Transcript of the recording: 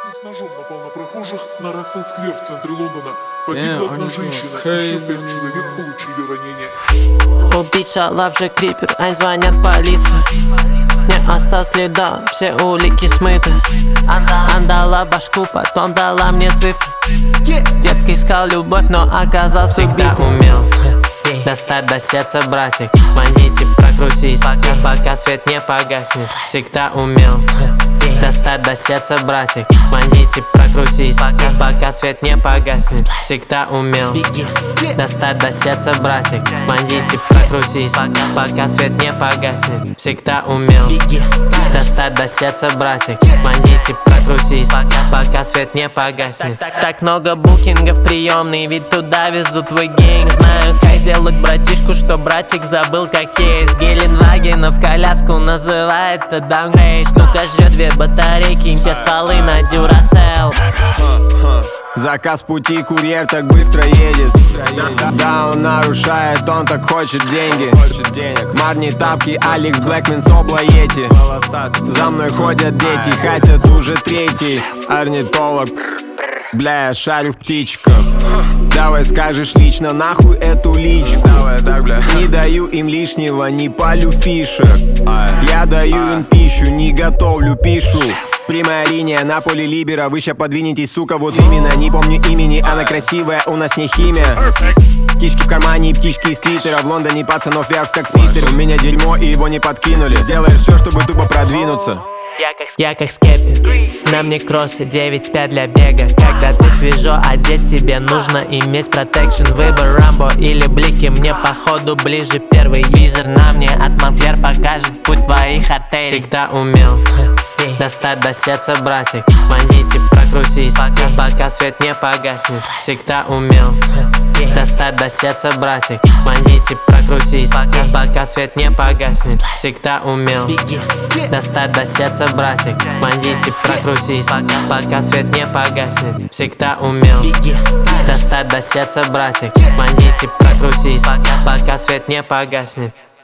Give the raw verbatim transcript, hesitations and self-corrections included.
С ножом напал на прохожих на Рассел-сквер в центре Лондона. Погибла одна женщина, еще пять человек получили ранения. Убийца Лавджек Крипер, ай, звонят полицию. Не осталось следа, все улики смыты. Андала башку, потом дала мне цифры. Детка искал любовь, но оказался всегда умел достать до сердца, братик. Бандите, прокрутись, пока свет не погаснет. Всегда умел достать до сердца, братик. Бандите, прокрутись, пока свет не погаснет. Всегда умел достать до сердца, братик. Бандите, прокрутись, пока свет не погаснет. Всегда умел достать до сердца, братик. Бандите, прокрутись, пока свет не погаснет. Так много букингов приемный, ведь туда везут твой гейм. Знаю, как делать братишку, что братик забыл, как есть. Геленвагена в коляску называет это даунгрейд. Штука жрет две батарейки, все стволы на Duracell. Заказ пути, курьер так быстро едет. Да, он нарушает, он так хочет деньги. Марни тапки, Алекс Блэкмен, Собла Йети. За мной ходят дети, хотят уже третий. Орнитолог, бля, я шарю в птичках. Давай скажешь лично, нахуй эту личку. Не даю им лишнего, не палю фишек. Я даю им пищу, не готовлю, пишу. Прямая линия на поле либера, вы ща подвинетесь, сука, вот именно. Не помню имени, она красивая, у нас не химия. Птички в кармане и птички из твиттера. В Лондоне пацанов вяжут как свитер. У меня дерьмо и его не подкинули. Сделаешь все, чтобы тупо продвинуться. Я как, я как скеппер, на мне кроссы девять пять для бега. Когда ты свежо одет, тебе нужно иметь протекшн. Выбор Рамбо или блики, мне походу ближе первый. Визор на мне от Монклер покажет путь твоих артерий. Всегда умел достать до сердца, братик. Бандите, прокрутись, пока свет не погаснет. Всегда умел достать до сердца, братик. Бандите, прокрутись, пока свет не погаснет. Всегда умел достать до сердца, братик. Бандите, прокрутись, пока свет не погаснет. Всегда умел достать до сердца, братик. Бандите, прокрутись, пока свет не погаснет.